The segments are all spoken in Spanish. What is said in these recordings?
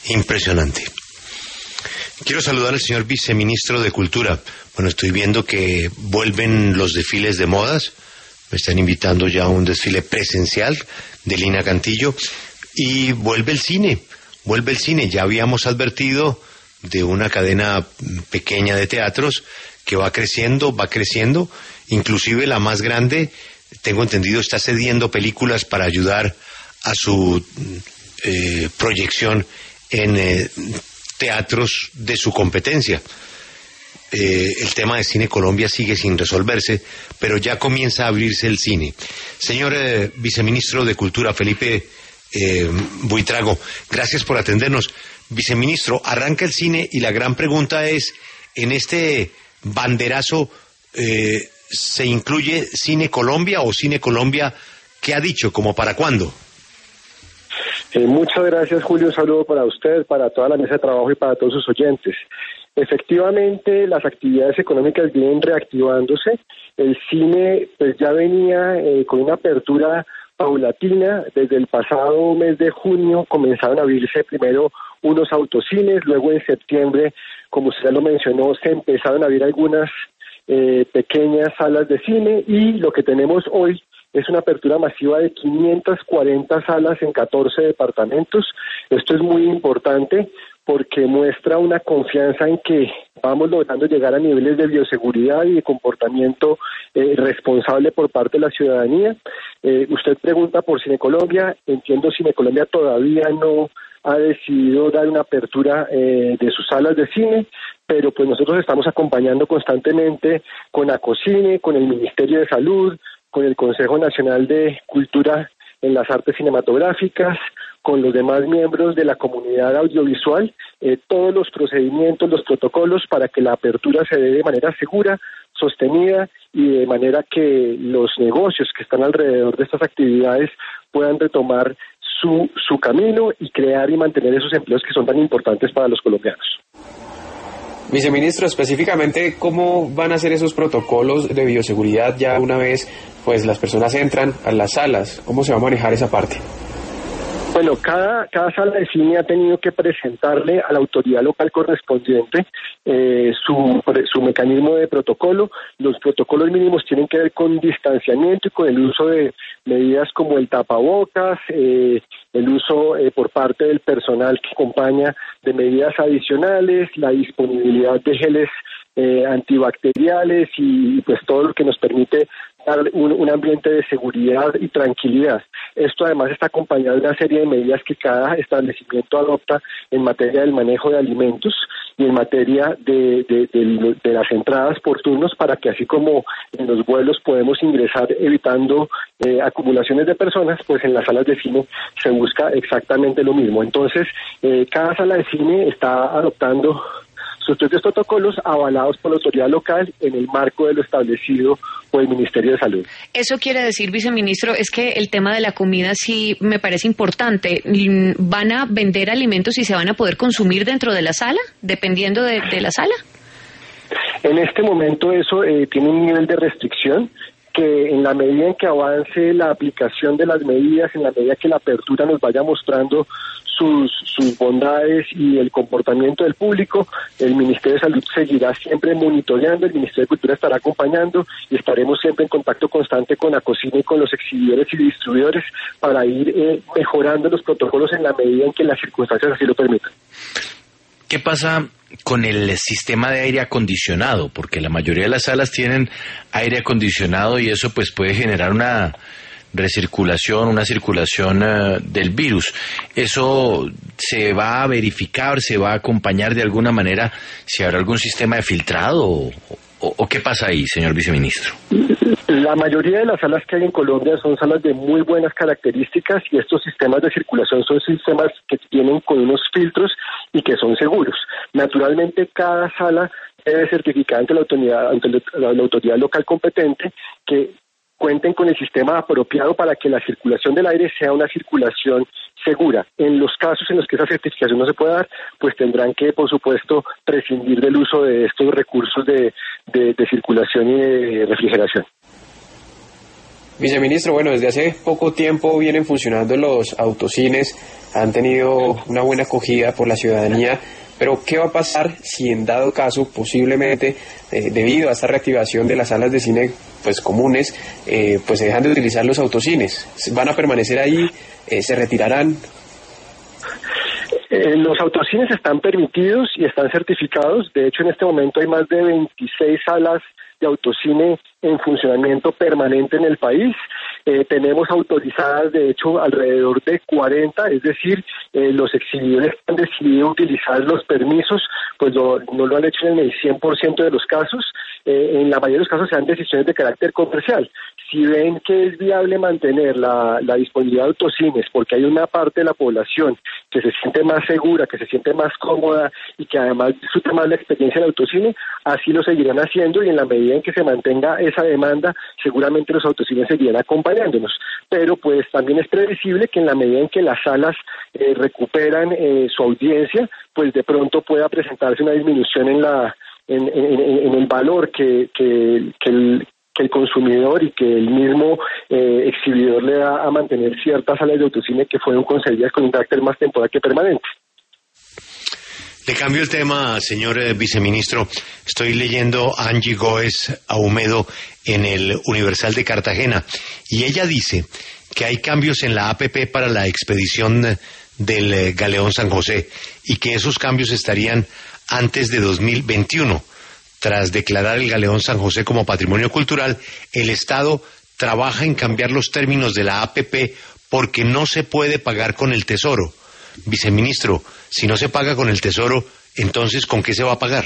Impresionante. Quiero saludar al señor viceministro de Cultura. Bueno, estoy viendo que vuelven los desfiles de modas. Me están invitando ya a un desfile presencial de Lina Cantillo. Y vuelve el cine. Vuelve el cine. Ya habíamos advertido de una cadena pequeña de teatros que va creciendo. Inclusive la más grande, tengo entendido, está cediendo películas para ayudar a su proyección en teatros de su competencia. El tema de Cine Colombia sigue sin resolverse, pero ya comienza a abrirse el cine. Señor viceministro de Cultura, Felipe Buitrago, gracias por atendernos. Viceministro, arranca el cine y la gran pregunta es, en este banderazo, ¿se incluye Cine Colombia o Cine Colombia qué ha dicho, como para cuándo? Muchas gracias, Julio. Un saludo para usted, para toda la mesa de trabajo y para todos sus oyentes. Efectivamente, las actividades económicas vienen reactivándose. El cine pues ya venía con una apertura paulatina. Desde el pasado mes de junio comenzaron a abrirse primero unos autocines, luego en septiembre, como usted ya lo mencionó, se empezaron a abrir algunas pequeñas salas de cine, y lo que tenemos hoy es una apertura masiva de 540 salas en 14 departamentos. Esto es muy importante porque muestra una confianza en que vamos logrando llegar a niveles de bioseguridad y de comportamiento responsable por parte de la ciudadanía. Usted pregunta por Cine Colombia. Entiendo, Cine Colombia todavía no ha decidido dar una apertura de sus salas de cine, pero pues nosotros estamos acompañando constantemente con Acocine, con el Ministerio de Salud, con el Consejo Nacional de Cultura en las Artes Cinematográficas, con los demás miembros de la comunidad audiovisual, todos los procedimientos, los protocolos para que la apertura se dé de manera segura, sostenida, y de manera que los negocios que están alrededor de estas actividades puedan retomar su camino y crear y mantener esos empleos que son tan importantes para los colombianos. Viceministro, específicamente, ¿cómo van a ser esos protocolos de bioseguridad ya una vez pues las personas entran a las salas? ¿Cómo se va a manejar esa parte? Bueno, cada sala de cine ha tenido que presentarle a la autoridad local correspondiente su mecanismo de protocolo. Los protocolos mínimos tienen que ver con distanciamiento y con el uso de medidas como el tapabocas, el uso por parte del personal que acompaña de medidas adicionales, la disponibilidad de geles antibacteriales y pues todo lo que nos permite dar un ambiente de seguridad y tranquilidad. Esto además está acompañado de una serie de medidas que cada establecimiento adopta en materia del manejo de alimentos y en materia de las entradas por turnos, para que así como en los vuelos podemos ingresar evitando acumulaciones de personas, pues en las salas de cine se busca exactamente lo mismo. Entonces, cada sala de cine está adoptando sus propios protocolos avalados por la autoridad local en el marco de lo establecido por el Ministerio de Salud. Eso quiere decir, viceministro, es que el tema de la comida sí me parece importante. ¿Van a vender alimentos y se van a poder consumir dentro de la sala, dependiendo de la sala? En este momento eso tiene un nivel de restricción que, en la medida en que avance la aplicación de las medidas, en la medida que la apertura nos vaya mostrando sus bondades y el comportamiento del público, el Ministerio de Salud seguirá siempre monitoreando, el Ministerio de Cultura estará acompañando y estaremos siempre en contacto constante con Acocine y con los exhibidores y distribuidores para ir mejorando los protocolos en la medida en que las circunstancias así lo permitan. ¿Qué pasa con el sistema de aire acondicionado? Porque la mayoría de las salas tienen aire acondicionado y eso pues puede generar una una circulación del virus. ¿Eso se va a verificar, se va a acompañar de alguna manera, si habrá algún sistema de filtrado o qué pasa ahí, señor viceministro? La mayoría de las salas que hay en Colombia son salas de muy buenas características, y estos sistemas de circulación son sistemas que tienen con unos filtros y que son seguros. Naturalmente, cada sala debe certificar ante la autoridad local competente que cuenten con el sistema apropiado para que la circulación del aire sea una circulación segura. En los casos en los que esa certificación no se pueda dar, pues tendrán que, por supuesto, prescindir del uso de estos recursos de circulación y de refrigeración. Viceministro, bueno, desde hace poco tiempo vienen funcionando los autocines, han tenido una buena acogida por la ciudadanía, pero ¿qué va a pasar si en dado caso, posiblemente, debido a esta reactivación de las salas de cine pues comunes, pues se dejan de utilizar los autocines? ¿Van a permanecer ahí? ¿Se retirarán? Los autocines están permitidos y están certificados. De hecho, en este momento hay más de 26 salas de autocine en funcionamiento permanente en el país. Tenemos autorizadas, de hecho, alrededor de 40, es decir, los exhibidores que han decidido utilizar los permisos, pues no lo han hecho en el 100% de los casos. En la mayoría de los casos se dan decisiones de carácter comercial. Si ven que es viable mantener la disponibilidad de autocines, porque hay una parte de la población que se siente más segura, que se siente más cómoda y que además disfruta más la experiencia del autocine, así lo seguirán haciendo, y en la medida en que se mantenga esa demanda, seguramente los autocines seguirán acompañándonos. Pero pues también es previsible que en la medida en que las salas recuperan su audiencia, pues de pronto pueda presentarse una disminución en el valor que el consumidor y que el mismo exhibidor le da a mantener ciertas salas de autocine que fueron concebidas con un carácter más temporal que permanente. Le cambio el tema, señor viceministro. Estoy leyendo a Angie Góez Ahumedo en el Universal de Cartagena, y ella dice que hay cambios en la APP para la expedición del Galeón San José y que esos cambios estarían antes de 2021. Tras declarar el Galeón San José como patrimonio cultural, el Estado trabaja en cambiar los términos de la APP porque no se puede pagar con el Tesoro. Viceministro, si no se paga con el Tesoro, entonces ¿con qué se va a pagar?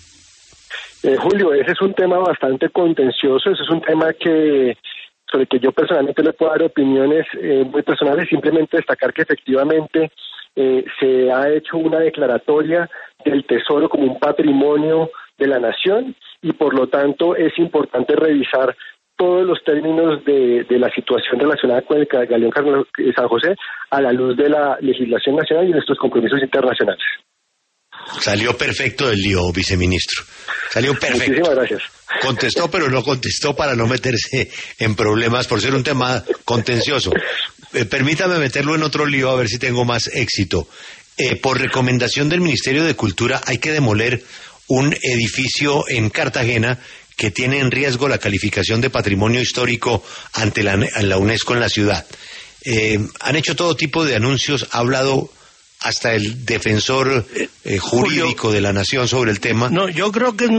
Julio, ese es un tema bastante contencioso, ese es un tema sobre el que yo personalmente le puedo dar opiniones muy personales, simplemente destacar que efectivamente se ha hecho una declaratoria del Tesoro como un patrimonio de la nación, y por lo tanto es importante revisar todos los términos de la situación relacionada con el Galeón San José a la luz de la legislación nacional y de nuestros compromisos internacionales. Salió perfecto el lío, viceministro. Salió perfecto. Muchísimas gracias. Contestó, pero no contestó para no meterse en problemas por ser un tema contencioso. Permítame meterlo en otro lío a ver si tengo más éxito. Por recomendación del Ministerio de Cultura hay que demoler un edificio en Cartagena que tiene en riesgo la calificación de patrimonio histórico ante la UNESCO en la ciudad. Han hecho todo tipo de anuncios, ha hablado hasta el defensor jurídico de la nación sobre el tema. No, yo creo que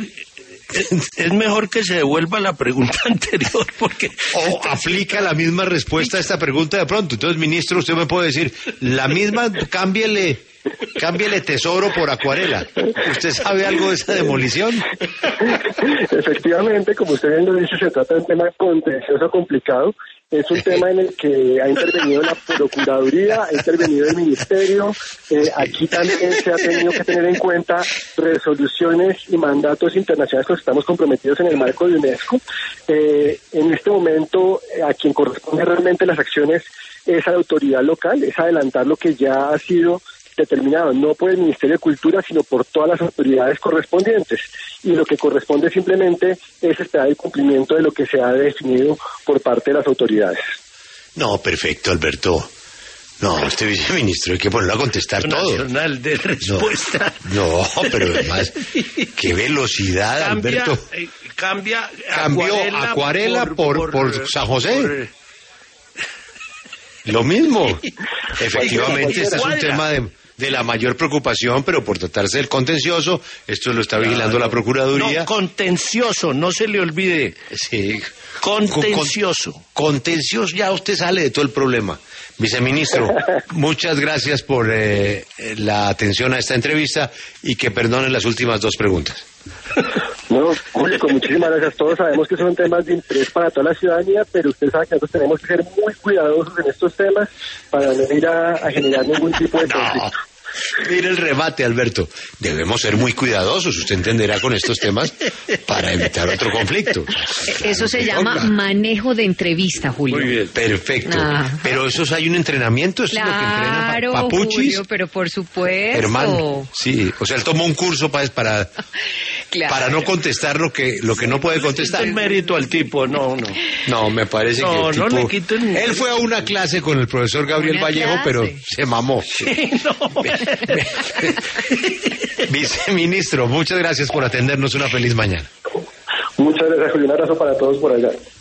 es mejor que se devuelva la pregunta anterior, porque... O aplica la misma respuesta a esta pregunta de pronto. Entonces, ministro, usted me puede decir, la misma, cámbiele Tesoro por Acuarela. ¿Usted sabe algo de esa demolición? Efectivamente, como usted bien lo dice, se trata de un tema contencioso, complicado. Es un tema en el que ha intervenido la Procuraduría, ha intervenido el Ministerio. Aquí también se ha tenido que tener en cuenta resoluciones y mandatos internacionales con los que estamos comprometidos en el marco de UNESCO. En este momento, a quien corresponde realmente las acciones es a la autoridad local, es adelantar lo que ya ha sido determinado, no por el Ministerio de Cultura, sino por todas las autoridades correspondientes. Y lo que corresponde simplemente es esperar el cumplimiento de lo que se ha definido por parte de las autoridades. No, perfecto, Alberto. No, este viceministro hay que ponerlo a contestar todo. Nacional de respuesta. No, pero además, qué velocidad, Alberto. Cambió Acuarela por San José. Lo mismo. Efectivamente, este es un tema de la mayor preocupación, pero por tratarse del contencioso, esto lo está vigilando la Procuraduría. No, contencioso, no se le olvide. Sí. Contencioso. Contencioso, ya usted sale de todo el problema. Viceministro, muchas gracias por la atención a esta entrevista y que perdonen las últimas dos preguntas. No, Julio, con muchísimas gracias. Todos sabemos que son temas de interés para toda la ciudadanía, pero usted sabe que nosotros tenemos que ser muy cuidadosos en estos temas para no ir a generar ningún tipo de conflicto. Mire el remate, Alberto. Debemos ser muy cuidadosos, usted entenderá, con estos temas para evitar otro conflicto. Eso se llama manejo de entrevista, Julio. Muy bien, perfecto. Pero eso hay un entrenamiento, eso es lo que entrenan Papuchis. Julio, pero por supuesto. Hermano, sí, o sea, él tomó un curso para... Claro. para no contestar lo que no puede contestar. El mérito al tipo, no. No, me parece que el tipo... No le quiten... Él fue a una clase con el profesor Gabriel ¿Una Vallejo, clase? pero se mamó. Sí, no. Viceministro, muchas gracias por atendernos. Una feliz mañana. Muchas gracias, Julio. Un abrazo para todos por allá.